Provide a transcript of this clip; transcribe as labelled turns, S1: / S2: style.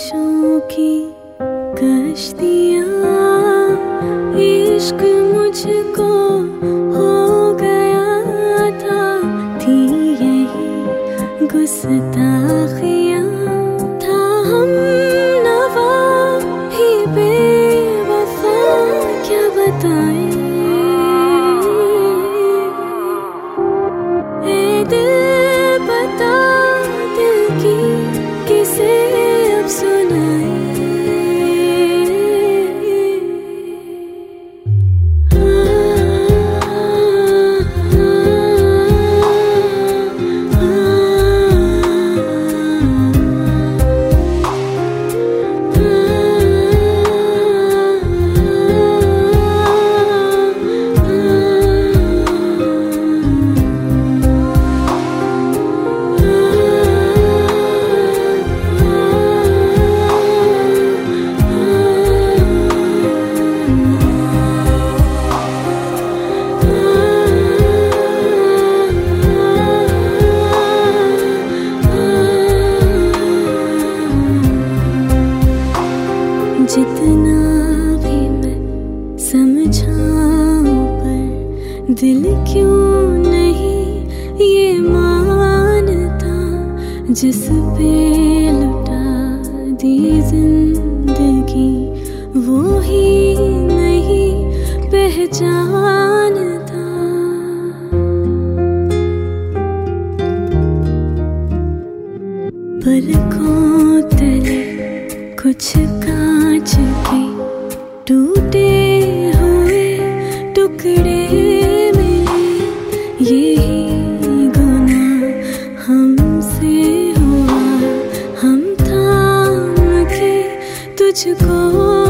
S1: ख्वाहिशों की कश्तियाँ, इश्क मुझको हो गया था, थी यही गुस्ताखियाँ, था हम नवा ही बेवफा, क्या बताएं ए दिल, बता दिल की किसे अब सुनाए। जितना भी मैं समझाऊं पर दिल क्यों नहीं ये मानता, जिस पे लुटा दी जिंदगी वो ही नहीं पहचानता। पलकों तले कुछ कांच के टूटे हुए टुकड़े मिले, यही गुनाह हमसे हुआ, हम थाम के तुझको